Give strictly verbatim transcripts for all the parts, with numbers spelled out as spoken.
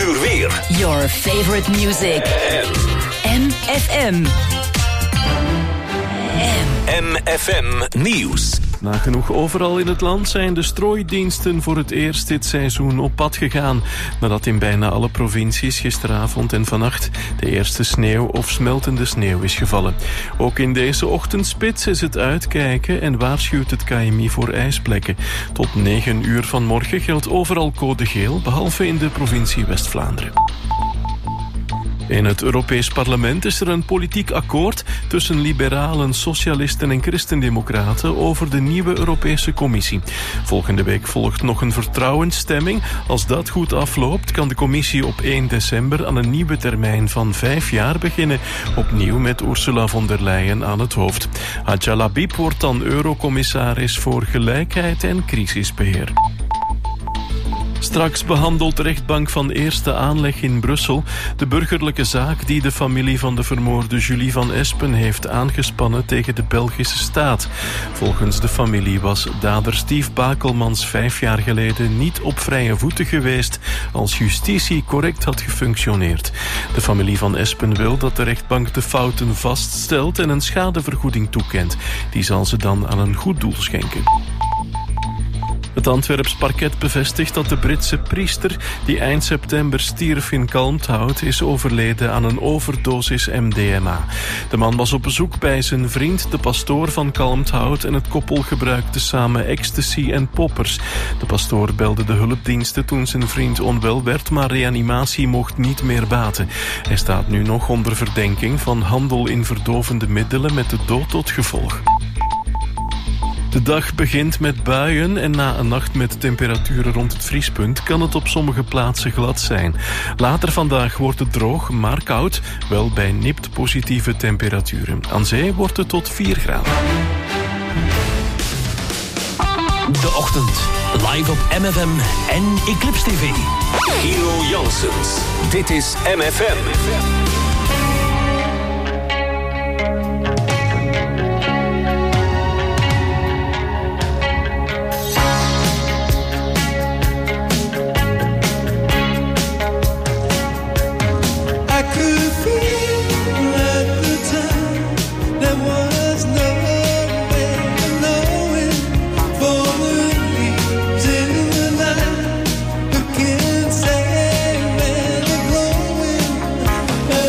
uur weer. Your favorite music. M F M. M F M Nieuws. Nagenoeg overal in het land zijn de strooidiensten voor het eerst dit seizoen op pad gegaan. Nadat in bijna alle provincies gisteravond en vannacht de eerste sneeuw of smeltende sneeuw is gevallen. Ook in deze ochtendspits is het uitkijken en waarschuwt het K M I voor ijsplekken. Tot negen uur vanmorgen geldt overal code geel, behalve in de provincie West-Vlaanderen. In het Europees Parlement is er een politiek akkoord tussen liberalen, socialisten en christendemocraten over de nieuwe Europese Commissie. Volgende week volgt nog een vertrouwensstemming. Als dat goed afloopt, kan de Commissie op één december aan een nieuwe termijn van vijf jaar beginnen. Opnieuw met Ursula von der Leyen aan het hoofd. Hadja Labib wordt dan Eurocommissaris voor gelijkheid en crisisbeheer. Straks behandelt de rechtbank van Eerste Aanleg in Brussel de burgerlijke zaak die de familie van de vermoorde Julie van Espen heeft aangespannen tegen de Belgische staat. Volgens de familie was dader Steve Bakelmans vijf jaar geleden niet op vrije voeten geweest als justitie correct had gefunctioneerd. De familie van Espen wil dat de rechtbank de fouten vaststelt en een schadevergoeding toekent. Die zal ze dan aan een goed doel schenken. Het Antwerps parket bevestigt dat de Britse priester die eind september stierf in Kalmthout is overleden aan een overdosis M D M A. De man was op bezoek bij zijn vriend, de pastoor van Kalmthout, en het koppel gebruikte samen ecstasy en poppers. De pastoor belde de hulpdiensten toen zijn vriend onwel werd, maar reanimatie mocht niet meer baten. Hij staat nu nog onder verdenking van handel in verdovende middelen met de dood tot gevolg. De dag begint met buien en na een nacht met temperaturen rond het vriespunt kan het op sommige plaatsen glad zijn. Later vandaag wordt het droog, maar koud, wel bij nipt positieve temperaturen. Aan zee wordt het tot vier graden. De ochtend, live op M F M en Eclipse T V. Hero Janssens, dit is M F M. Looking sad and growing.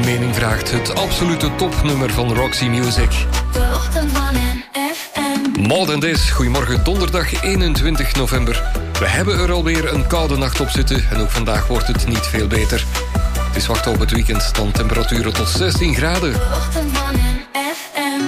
mening vraagt. Het absolute topnummer van Roxy Music. De ochtend van N F M. More Than This, goedemorgen, donderdag eenentwintig november. We hebben er alweer een koude nacht op zitten en ook vandaag wordt het niet veel beter. Het is wachten op het weekend, dan temperaturen tot zestien graden. De ochtend van N F M.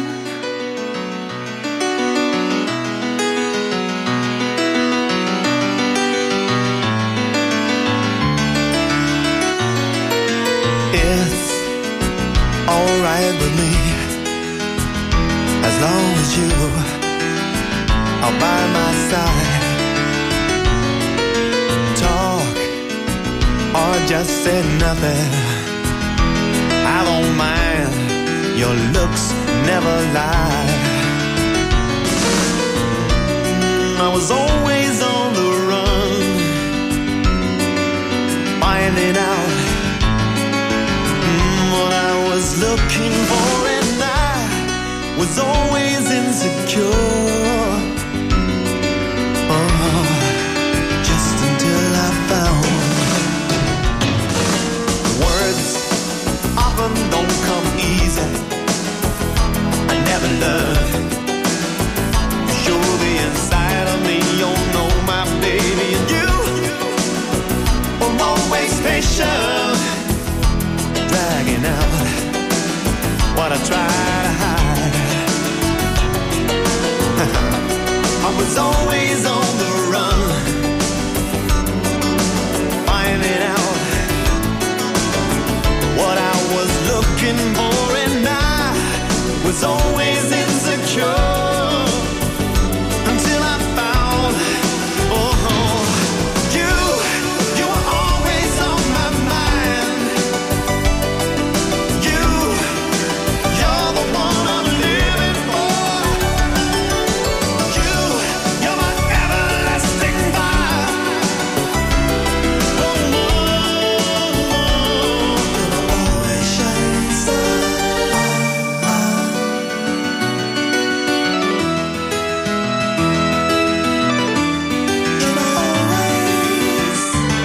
It's alright with me, as long as you are by my side. Talk or just say nothing, I don't mind, your looks never lie. I was always on the run, finding out what I was looking for, and I was always insecure. Oh, just until I found words often don't come easy. I never learned to show the inside of me. You know my baby, and you were always patient, dragging out what I try to hide. I was always on the run, finding out what I was looking for, and I was always insecure until I found, oh, you, you were always on my mind. You, you're the one I'm living for. You, you're my everlasting fire. Oh, oh, oh. Always shining star. You're always.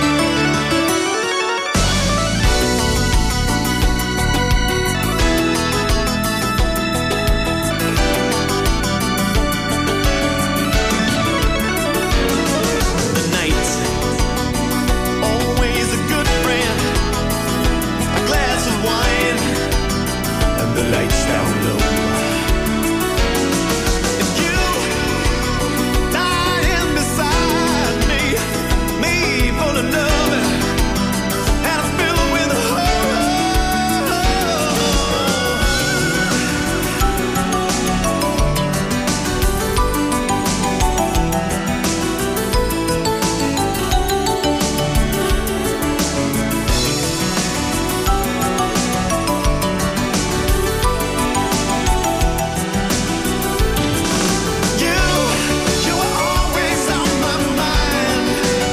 The night, always a good friend. A glass of wine and the lights down low. And you lying beside me, me full of love and I'm filled with horror. You, you were always on my mind.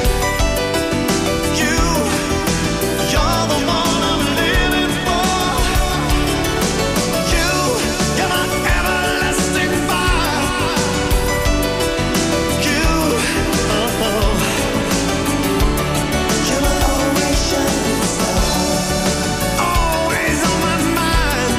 You, you're the one I'm living for. You, you're my everlasting fire. You, oh, oh. You were always shining star. Always on my mind.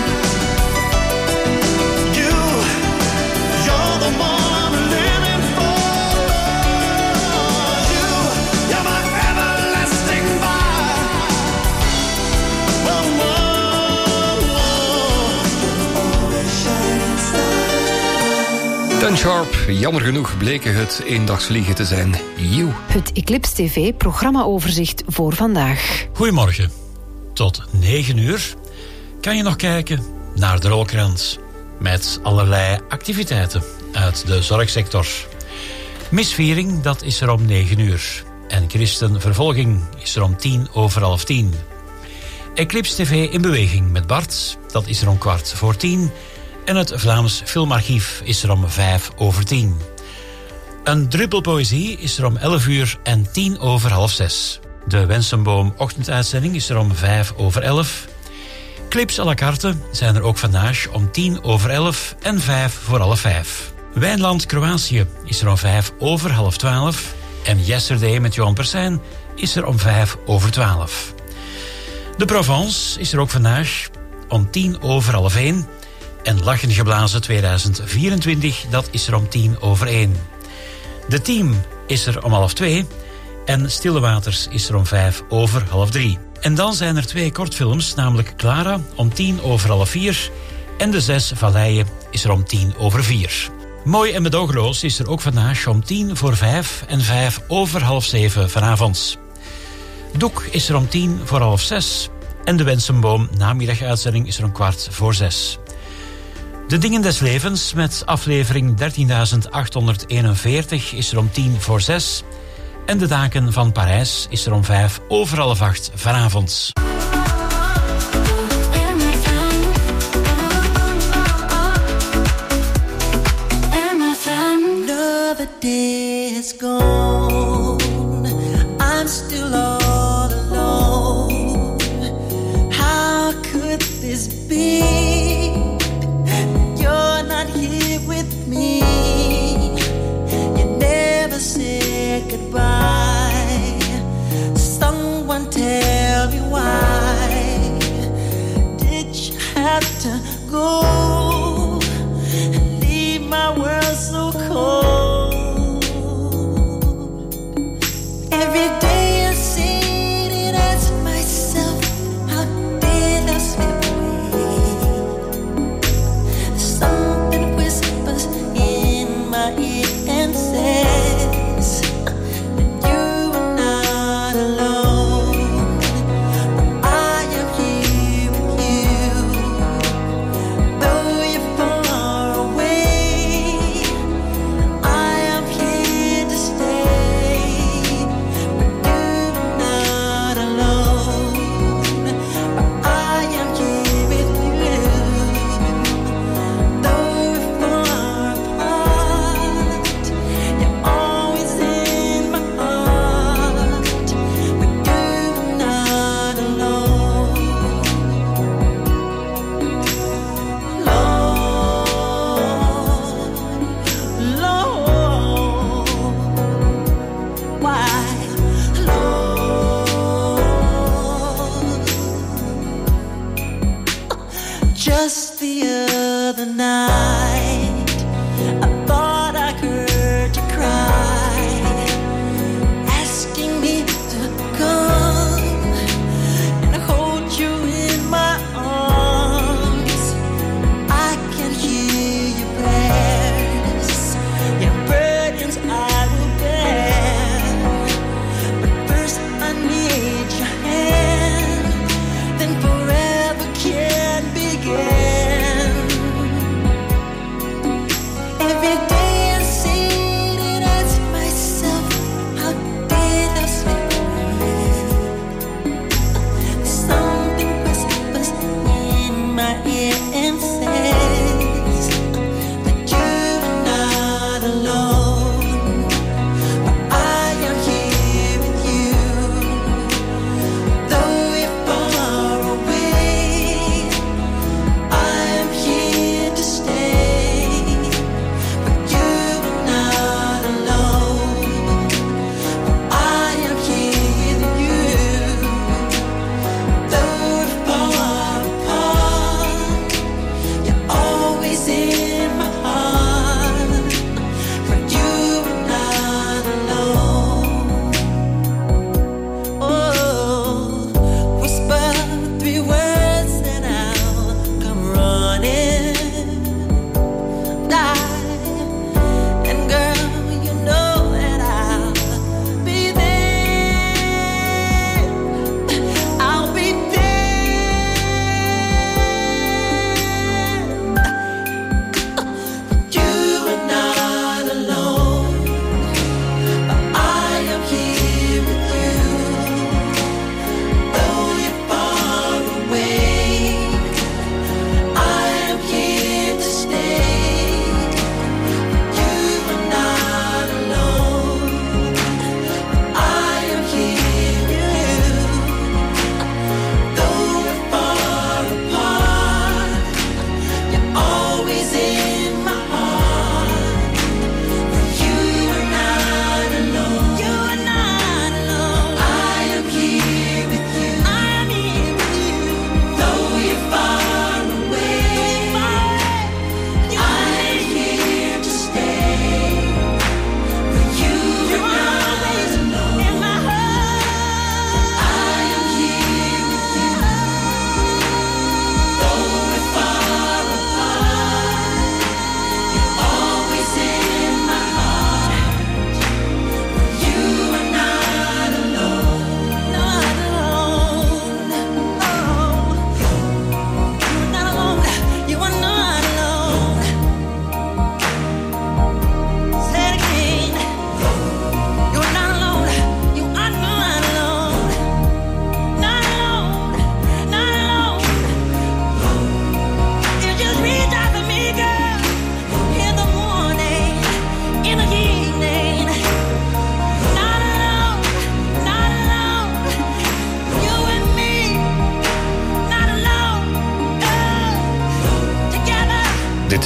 You, you're the one I'm living for. You, you're my everlasting fire. Whoa, whoa, whoa. Always shining star. Ten Sharp, jammer genoeg bleken het eendagsvliegen te zijn. You. Het Eclipse T V-programmaoverzicht voor vandaag. Goedemorgen. Tot negen uur kan je nog kijken naar de rolkrans. Met allerlei activiteiten uit de zorgsector. Misviering, dat is er om negen uur. En christenvervolging is er om tien over half tien. Eclipse T V in beweging met Bart, dat is er om kwart voor tien. En het Vlaams Filmarchief is er om vijf over tien. Een druppel poëzie is er om elf uur en tien over half zes. De Wensenboom ochtenduitzending is er om vijf over elf. Clips à la carte zijn er ook vandaag om tien over elf en vijf voor half vijf. Wijnland Kroatië is er om vijf over half twaalf. En Yesterday met Johan Persijn is er om vijf over twaalf. De Provence is er ook vandaag om tien over half één. En Lachen Geblazen tweeduizend vierentwintig, dat is er om tien over één. De Team is er om half twee. En Stille Waters is er om vijf over half drie. En dan zijn er twee kortfilms, namelijk Clara om tien over half vier. En De Zes Valleien is er om tien over vier. Mooi en medogeloos is er ook vandaag om tien voor vijf en vijf over half zeven vanavond. Doek is er om tien voor half zes. En De Wensenboom namiddaguitzending is er om kwart voor zes. De Dingen des Levens met aflevering dertienduizend achthonderdeenenveertig is er om tien voor zes. En De Daken van Parijs is er om vijf over half acht vanavond. Another day is gone. I'm still all alone. How could this be? You're not here with me. You never said goodbye. Someone tell me why did you have to go and leave my world so cold? Every day I sit and ask myself, how did I slip away? Something whispers in my ear and says that you are not alone. But I am here with you, though you're far away. I am here to stay, but you're not alone. But I am here with you, though we're far apart. You're always in my heart, but you're not alone. Lord, Lord, why, Lord? Just the other night, I thought I heard you cry, asking me to come and hold you in my arms. I can hear your prayers.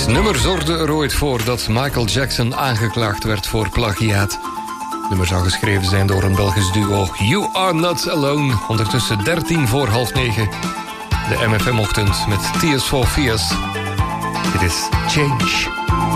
Dit nummer zorgde er ooit voor dat Michael Jackson aangeklaagd werd voor plagiaat. Het nummer zou geschreven zijn door een Belgisch duo. You Are Not Alone. Ondertussen dertien voor half negen. De M F M-ochtend met Tears for Fears. Dit is Change.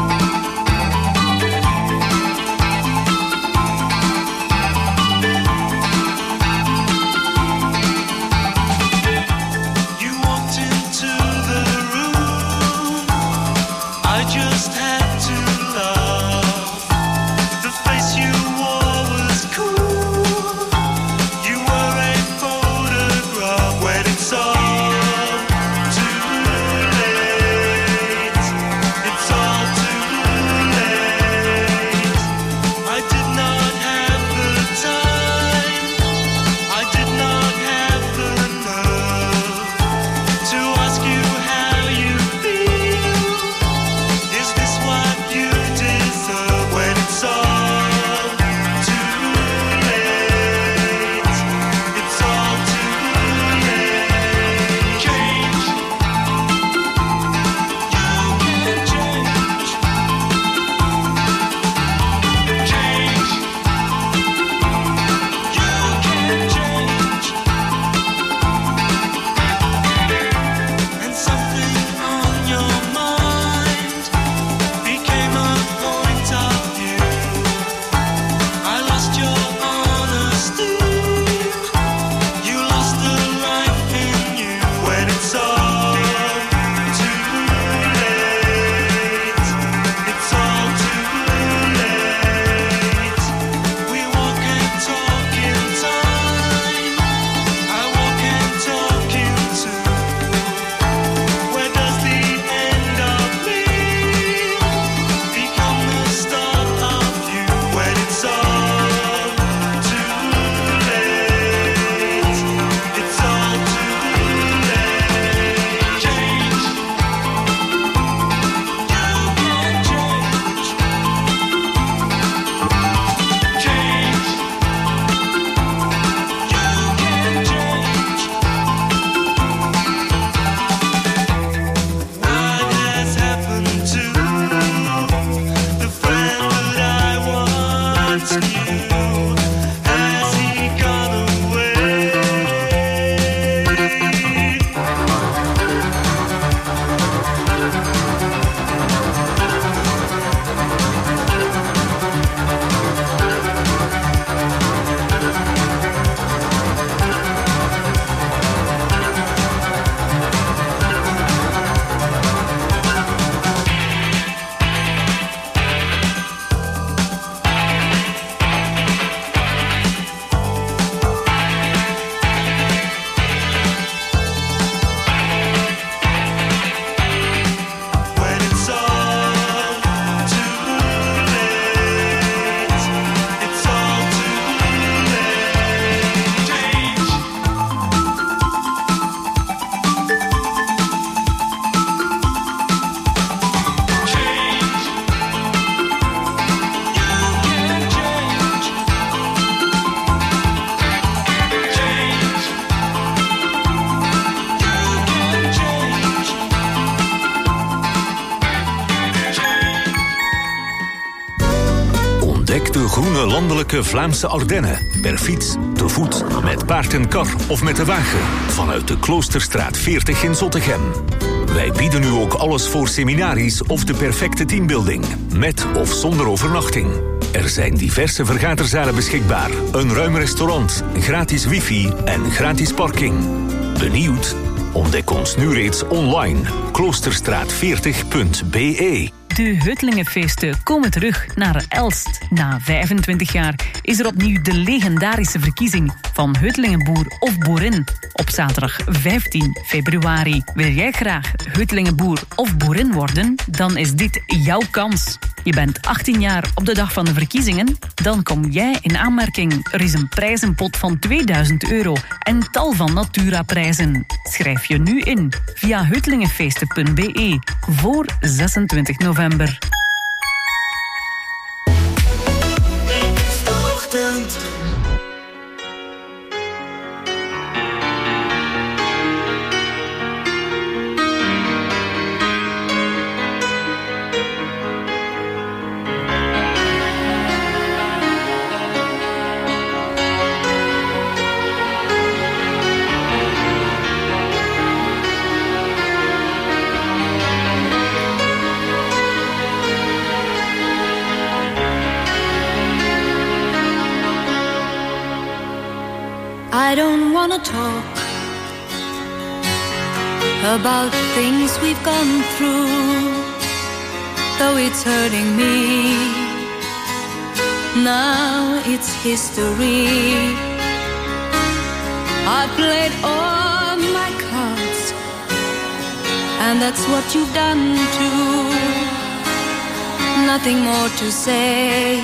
groene landelijke Vlaamse Ardennen. Per fiets, te voet, met paard en kar of met de wagen. Vanuit de Kloosterstraat veertig in Zottegem. Wij bieden u ook alles voor seminaries of de perfecte teambuilding. Met of zonder overnachting. Er zijn diverse vergaderzalen beschikbaar. Een ruim restaurant, gratis wifi en gratis parking. Benieuwd? Ontdek ons nu reeds online. kloosterstraat veertig punt b e. De Hutlingenfeesten komen terug naar Elst. Na vijfentwintig jaar is er opnieuw de legendarische verkiezing van Hutlingenboer of boerin op zaterdag vijftien februari. Wil jij graag Hutlingenboer of boerin worden? Dan is dit jouw kans. Je bent achttien jaar op de dag van de verkiezingen? Dan kom jij in aanmerking. Er is een prijzenpot van tweeduizend euro en tal van Natura-prijzen. Schrijf je nu in via hutlingenfeesten punt b e voor zesentwintig november. I don't wanna talk about things we've gone through, though it's hurting me. Now it's history. I played all my cards, and that's what you've done too. Nothing more to say,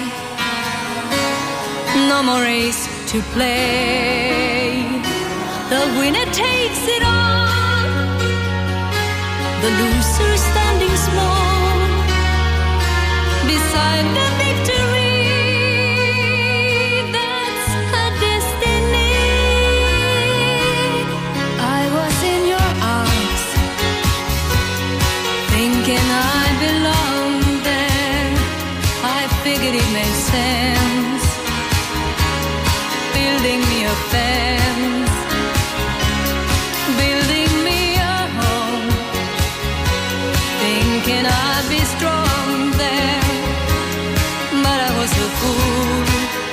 no more race to play. The winner takes it all, the loser standing small beside the victory. That's her destiny. I was in your arms, thinking I belonged there. I figured it made sense, building me a fence, building me a home, thinking I'd be strong there. But I was a fool,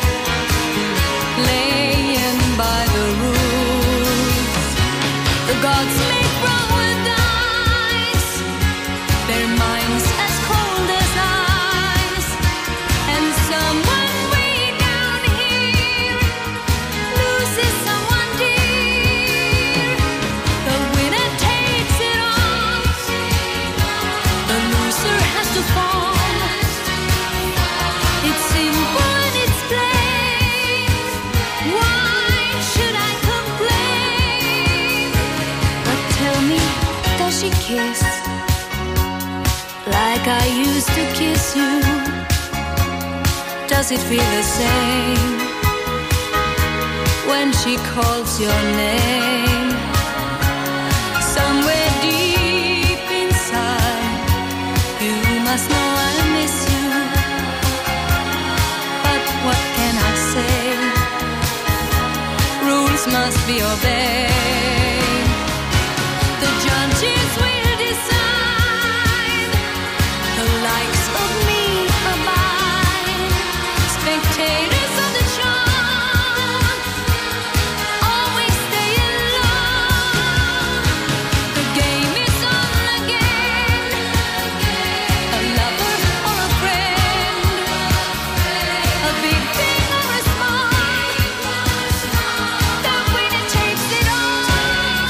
laying by the rules. The gods make wrong with eyes, their minds as cold as ice, and someone way down here loses someone dear. The winner takes it all, the loser has to fall. It's simple and it's plain. Why should I complain? But tell me, does she kiss like I used to kiss you? Does it feel the same when she calls your name? Somewhere deep inside, you must know I miss you. But what can I say? Rules must be obeyed. The judges will decide, the likes of me abide. Spectators of the charm always stay alone. The game is on again, a lover or a friend, a big thing or a small, the winner takes it all.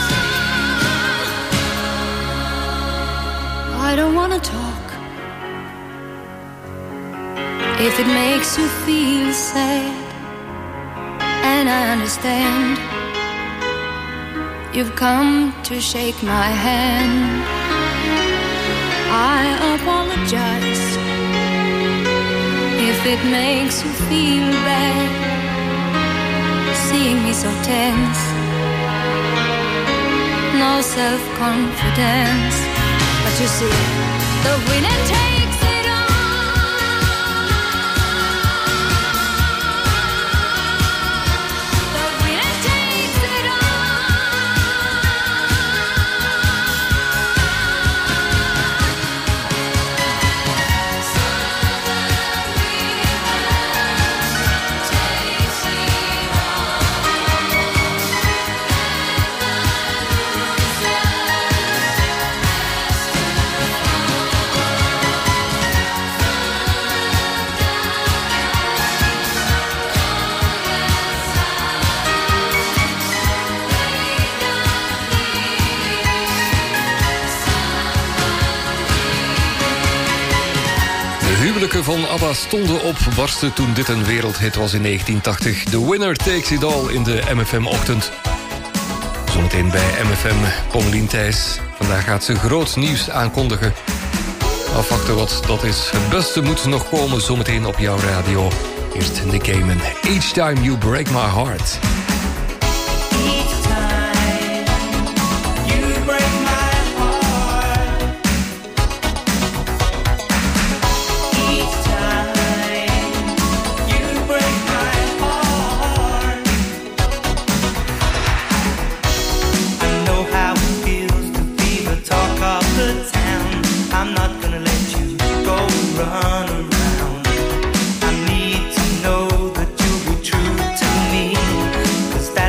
I don't wanna talk if it makes you feel sad, and I understand. You've come to shake my hand. I apologize if it makes you feel bad, seeing me so tense, no self-confidence. But you see, the winner takes it all. The winner takes it De huwelijken van ABBA stonden op, barsten toen dit een wereldhit was in negentien tachtig. The Winner Takes It All in de M F M-ochtend. Zometeen bij M F M, Pommelien Thijs. Vandaag gaat ze groot nieuws aankondigen. Afwachten wat dat is. Het beste moet nog komen, zometeen op jouw radio. Eerst de Cayman. Each Time You Break My Heart. Run around. I need to know that you'll be true to me, 'cause that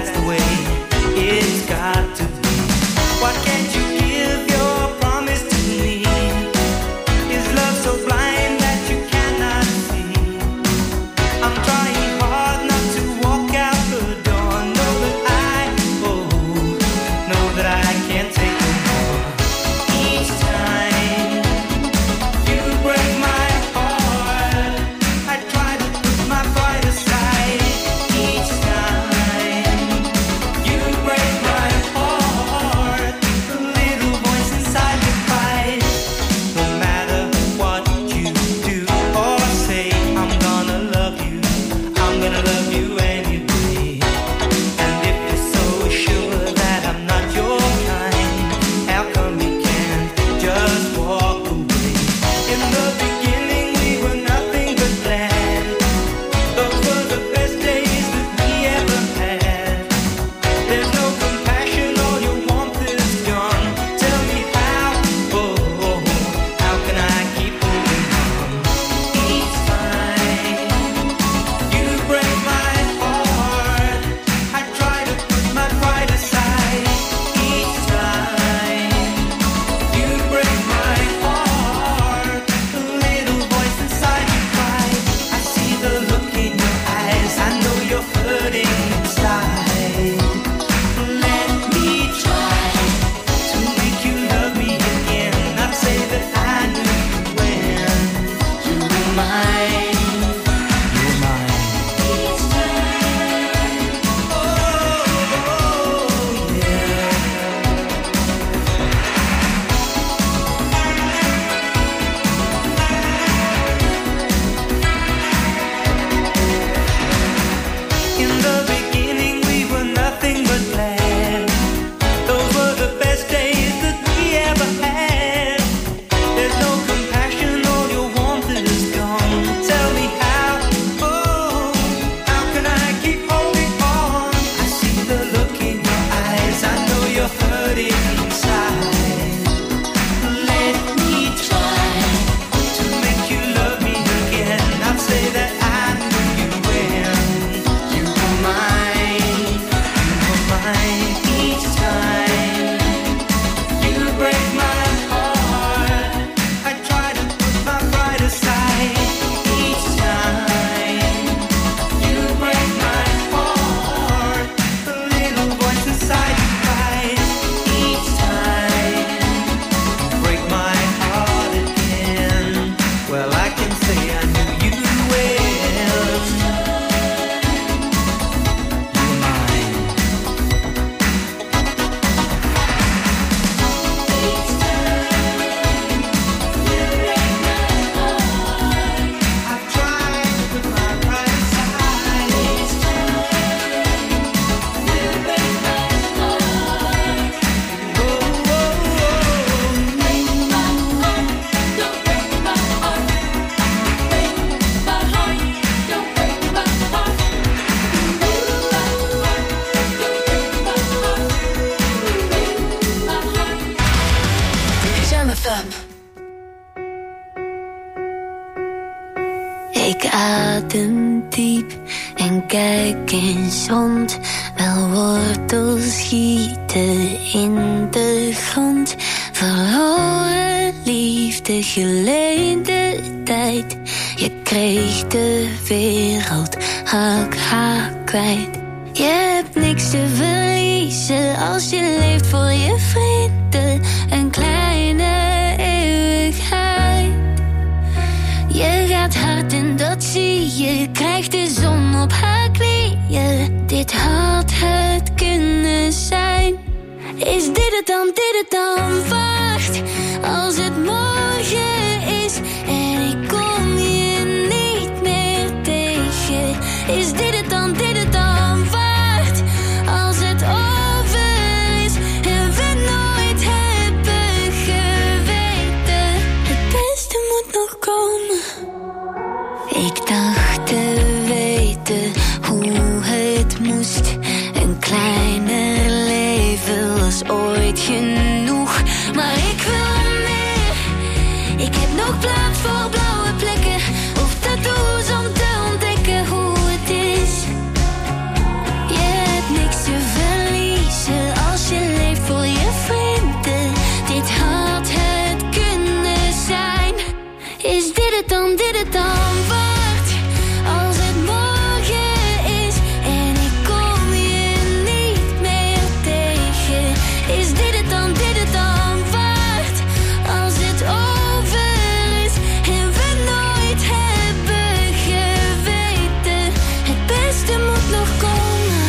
Ik adem diep en kijk eens rond. Wel wortels schieten in de grond. Verloren liefde, geleende tijd. Je kreeg de wereld, raak haar kwijt. Je hebt niks te verliezen als je leeft voor je vrienden. Een kleine eeuwigheid. Je gaat hard en dat zie je. Je krijgt de zon op haar knieën. Dit had het kunnen zijn. Is dit het dan, dit het dan waard? Als het morgen is en ik kom je niet meer tegen. Is dit het dan, dit het dan waard? Als het over is en we nooit hebben geweten. Het beste moet nog komen. Ik dacht te weten hoe het moest. Een kleiner leven was ooit genoeg. Maar ik wil meer. Ik heb nog plaats voor blauwe plekken of tattoos om te ontdekken hoe het is. Je hebt niks te verliezen als je leeft voor je vrienden. Dit had het kunnen zijn. Is dit het dan, dit het dan waard? Als het morgen is en ik kom je niet meer tegen. Is dit het dan, dit het dan waard? Als het over is en we nooit hebben geweten. Het beste moet nog komen.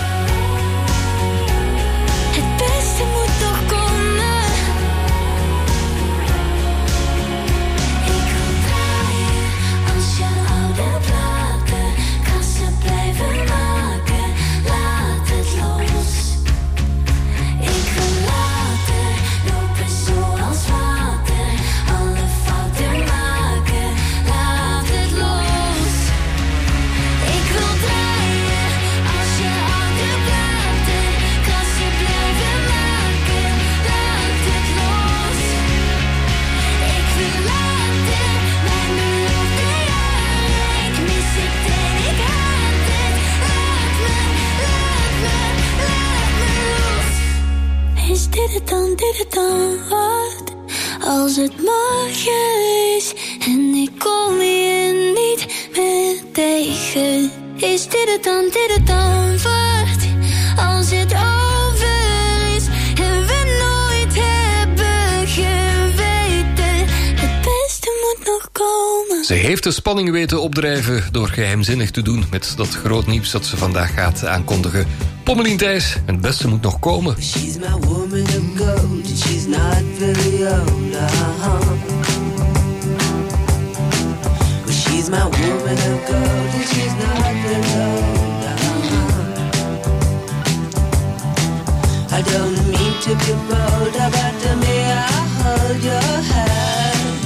Het beste moet nog komen. Ik wil draaien als je oude platen. Kassen blijven maken, laat het los. Ik wil later lopen zoals water. Alle fouten maken, laat het los. Ik wil draaien als je oude platen. Kassen blijven maken, laat het los. Ik wil later mijn beloofde jaren. Ik mis het en ik haat het. Laat me, laat me, laat me los. Is dit het dan, dit het dan waard? Als het morgen is en ik kom je niet meer tegen. Is dit het dan, dit het dan waard? Als het over is en we nooit hebben geweten. Het beste moet nog komen. Ze heeft de spanning weten opdrijven door geheimzinnig te doen met dat groot nieuws dat ze vandaag gaat aankondigen. Pommelien Thijs, het beste moet nog komen. She's my woman of gold, and she's not very old, uh-huh. Well, she's my woman of gold, and she's not very old, uh-huh. I don't mean to be bold, but may I hold your hand?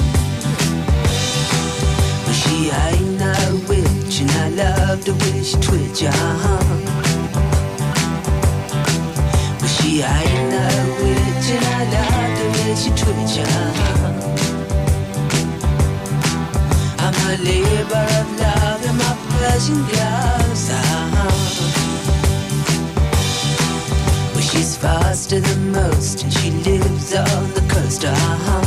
Well, she ain't no witch, and I love the way she twitch, uh-huh. She ain't no witch and I love the way she twitch, uh-huh. I'm a labor of love in my Persian gloves, uh-huh. Well, she's faster than most and she lives on the coast, uh-huh.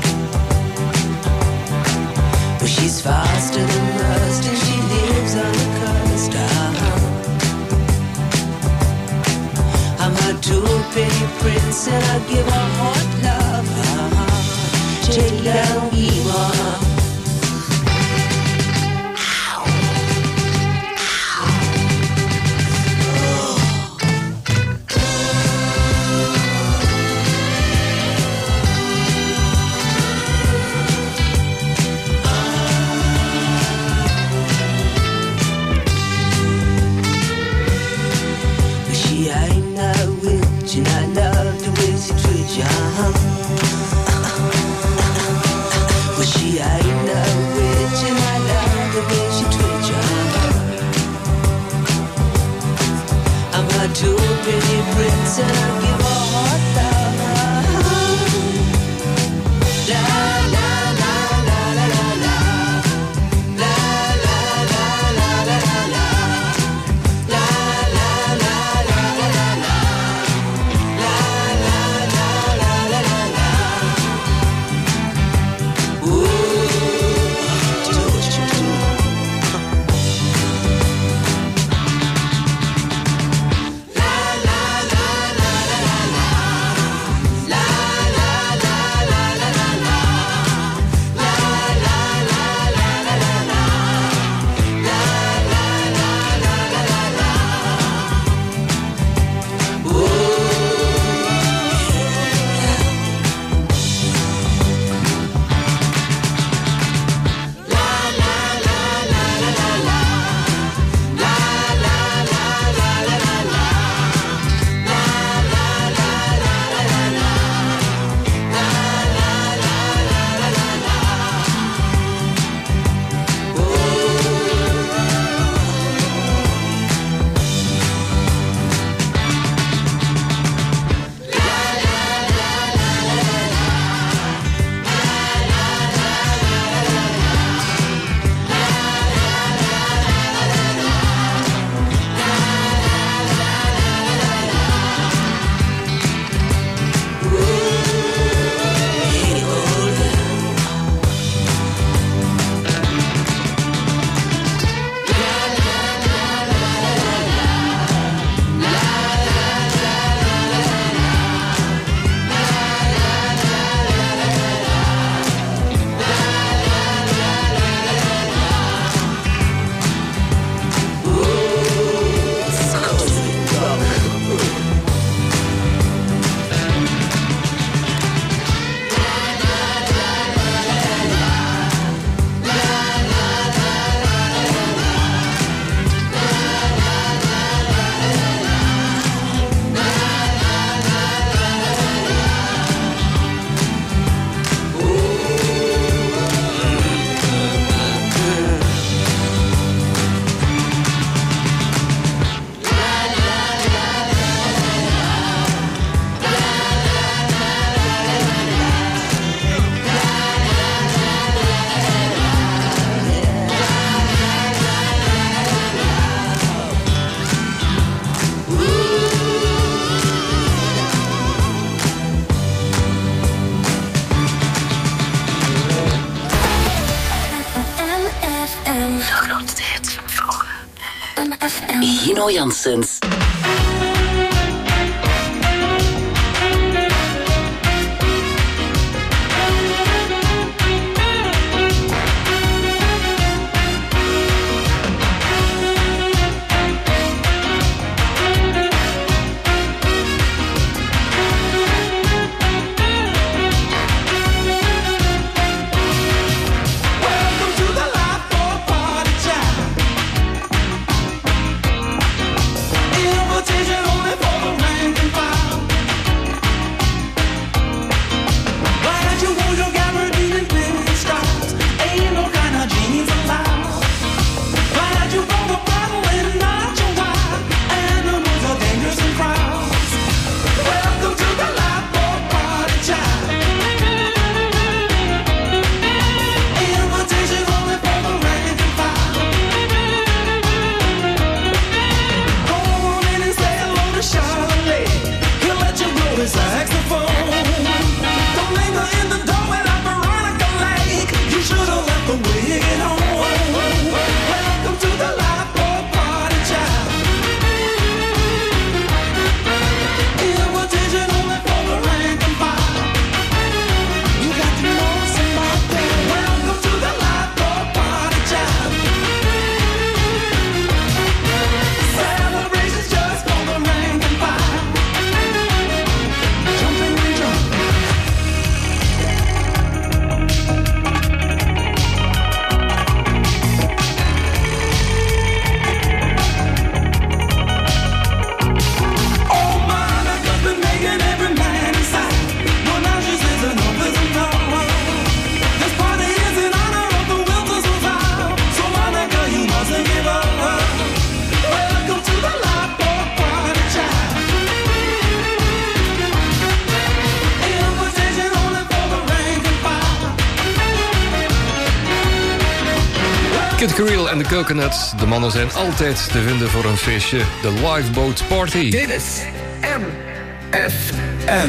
Well, she's faster than most and she lives on the coast, uh-huh. I'm a true pretty prince and I give her hot love, uh-huh. Take down evil. And I love the way she treats you, uh-huh. Gino Janssens. Kid Creole en de Coconuts. De mannen zijn altijd te vinden voor een feestje. De Lifeboat Party. Dit is M F M.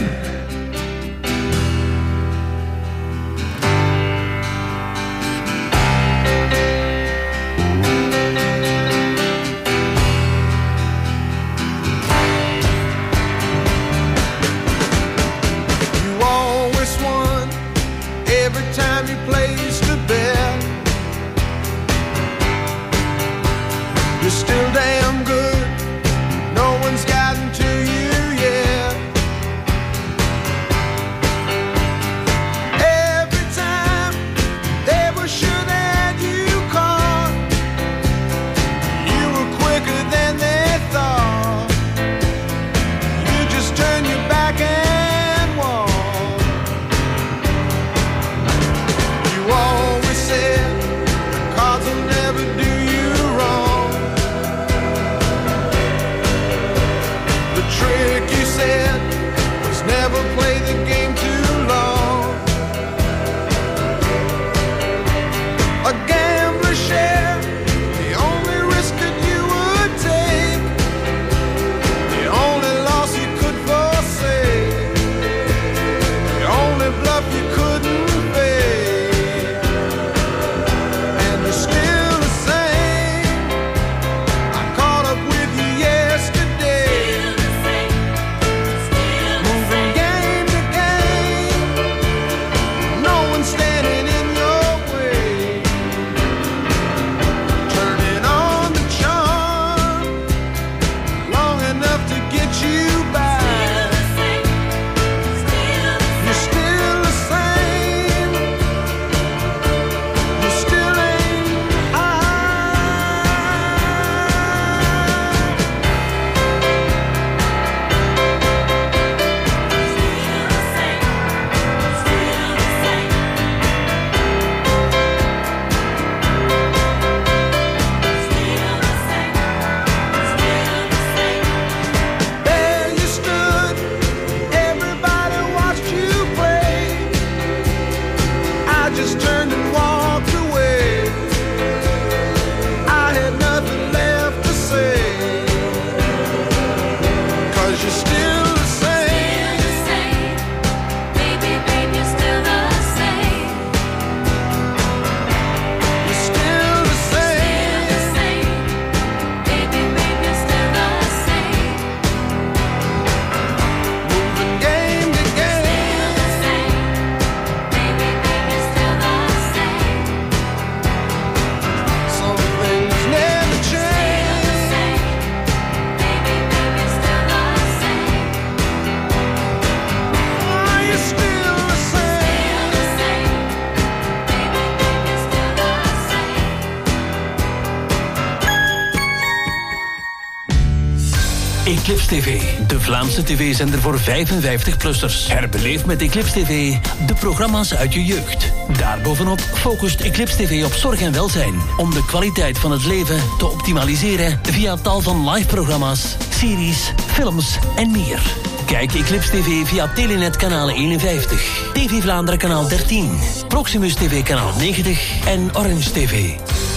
Eclipse T V, de Vlaamse tv-zender voor vijfenvijftig-plussers. Herbeleef met Eclipse T V de programma's uit je jeugd. Daarbovenop focust Eclipse T V op zorg en welzijn, om de kwaliteit van het leven te optimaliseren via tal van live-programma's, series, films en meer. Kijk Eclipse T V via Telenet kanaal eenenvijftig, T V Vlaanderen kanaal dertien, Proximus T V kanaal negentig en Orange T V.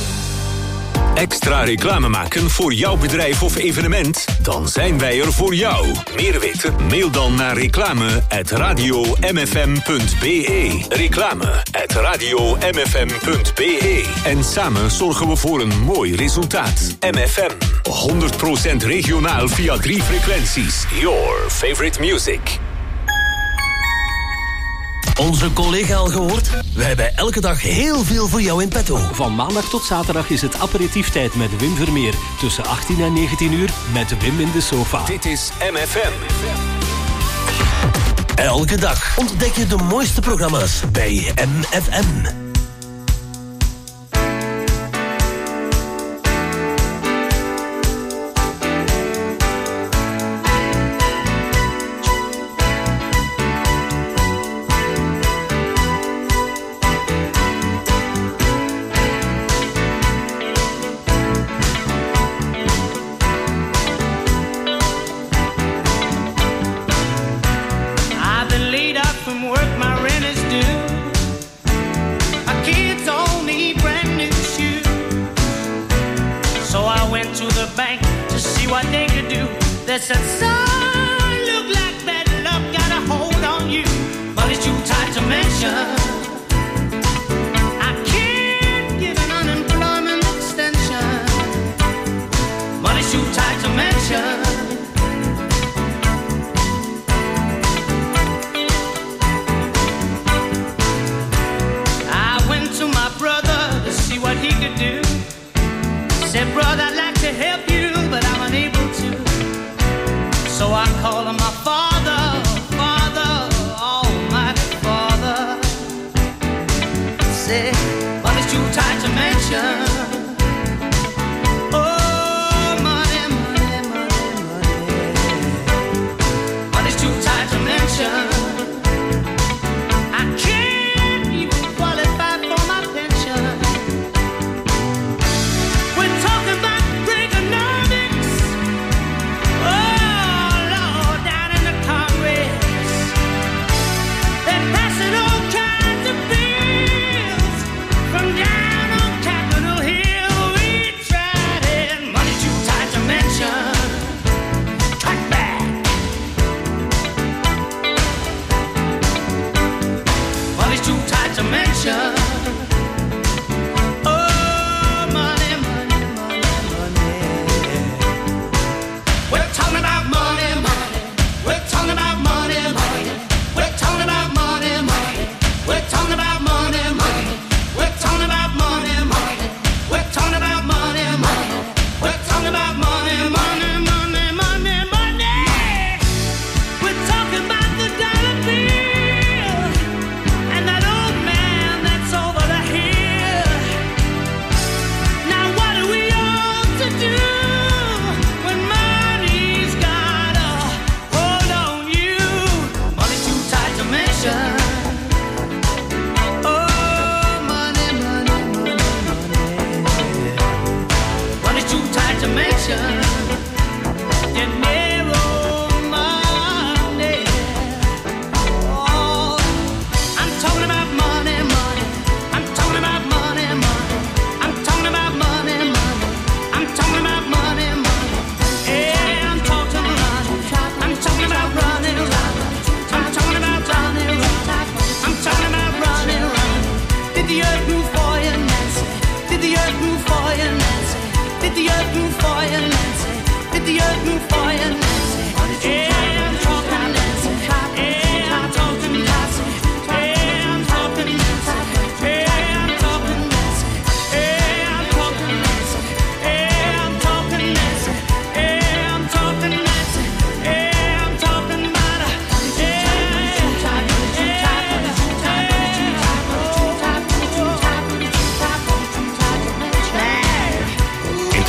Extra reclame maken voor jouw bedrijf of evenement? Dan zijn wij er voor jou. Meer weten? Mail dan naar reclame at radio m f m punt b e. Reclame at radio m f m punt b e. En samen zorgen we voor een mooi resultaat. M F M, honderd procent regionaal via drie frequenties. Your favorite music. Onze collega al gehoord? Wij hebben elke dag heel veel voor jou in petto. Van maandag tot zaterdag is het aperitieftijd met Wim Vermeer. Tussen achttien en negentien uur met Wim in de sofa. Dit is M F M. Elke dag ontdek je de mooiste programma's bij M F M.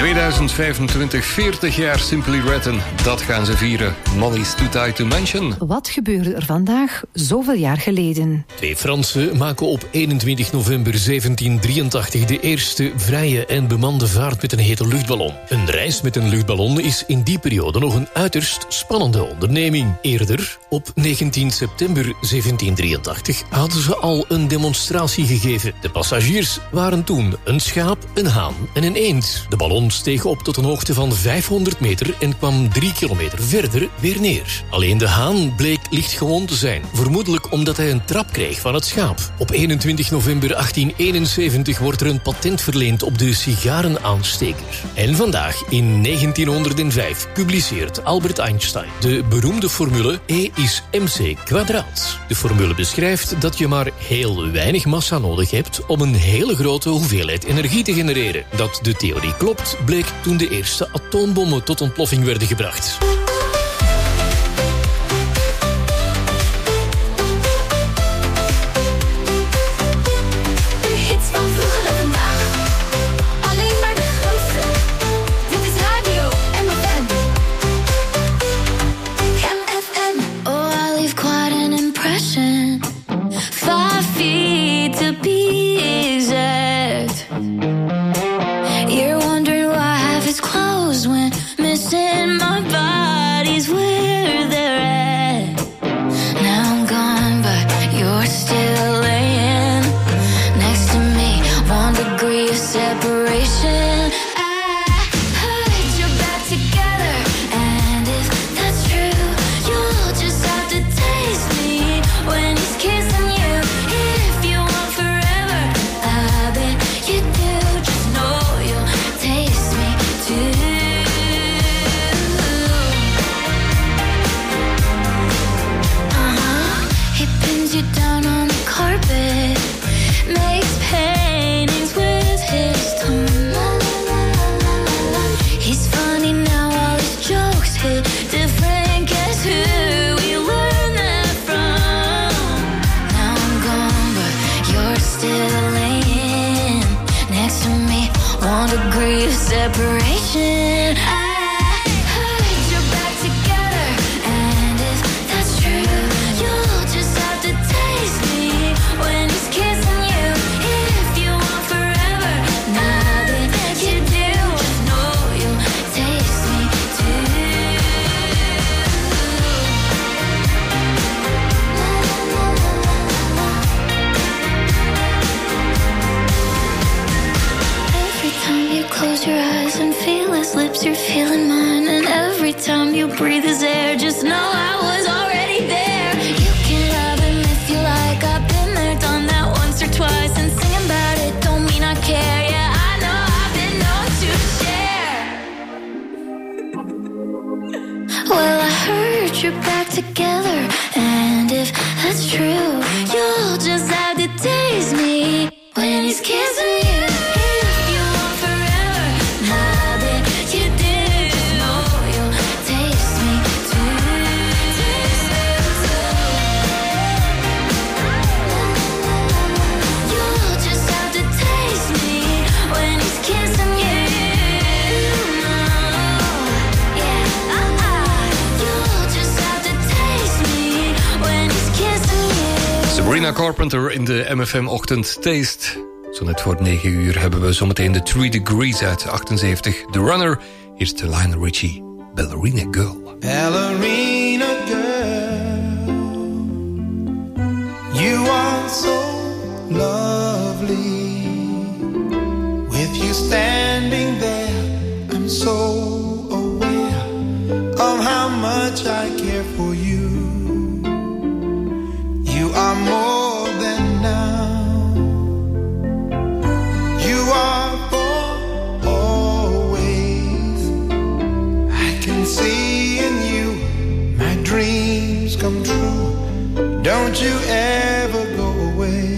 tweeduizend vijfentwintig, veertig jaar Simply Red, en dat gaan ze vieren. Money's too tight to mention. Wat gebeurde er vandaag, zoveel jaar geleden? Twee Fransen maken op eenentwintig november zeventien drieëntachtig de eerste vrije en bemande vaart met een hete luchtballon. Een reis met een luchtballon is in die periode nog een uiterst spannende onderneming. Eerder, op negentien september zeventien drieëntachtig, hadden ze al een demonstratie gegeven. De passagiers waren toen een schaap, een haan en een eend. De ballon steeg op tot een hoogte van vijfhonderd meter en kwam drie kilometer verder weer neer. Alleen de haan bleek lichtgewond te zijn, vermoedelijk omdat hij een trap kreeg van het schaap. Op eenentwintig november achttien eenenzeventig wordt er een patent verleend op de sigarenaansteker. En vandaag, in negentienhonderdvijf, publiceert Albert Einstein de beroemde formule E is mc kwadraat. De formule beschrijft dat je maar heel weinig massa nodig hebt om een hele grote hoeveelheid energie te genereren. Dat de theorie klopt, bleek toen de eerste atoombommen tot ontploffing werden gebracht. Sabrina Carpenter in de M F M Ochtend Taste. Zo net voor negen uur hebben we zometeen de Three Degrees uit achtenzeventig. The Runner, hier is de Lionel Richie, Ballerina Girl. Ballerina girl, you are so lovely. With you standing there, I'm so aware of how much I care for you. You are more than now. You are for always. I can see in you my dreams come true. Don't you ever go away.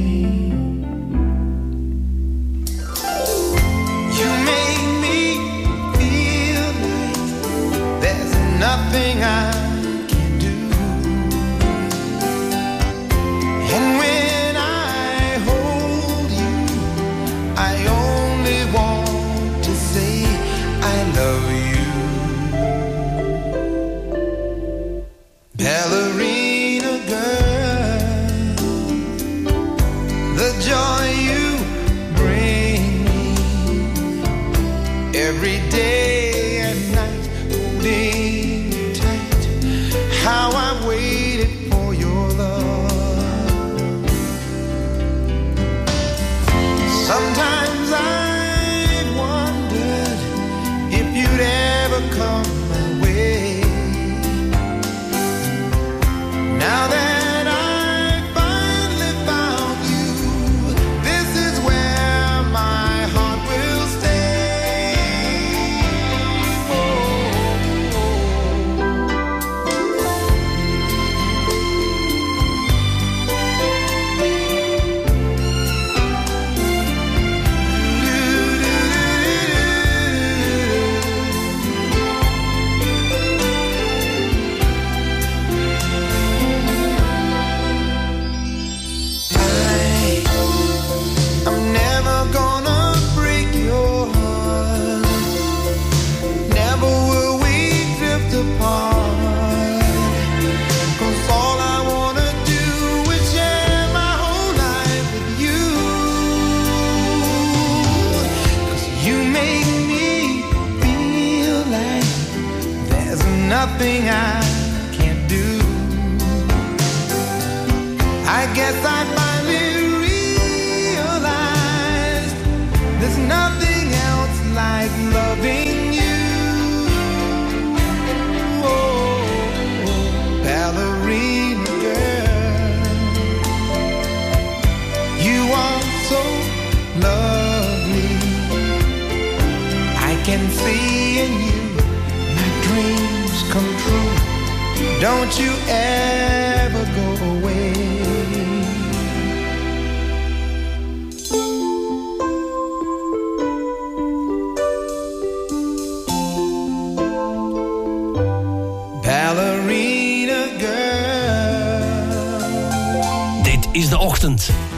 You make me feel like there's nothing I day and night, holding you tight. How I've waited for your love. Sometimes I've wondered if you'd ever come my way. Now that nothing I can't do. I guess I finally realized there's nothing else like loving you. Oh, ballerina girl, you are so lovely. I can see in you my dreams come true. Don't you ever go away. Ballerina girl. Dit is De Ochtend.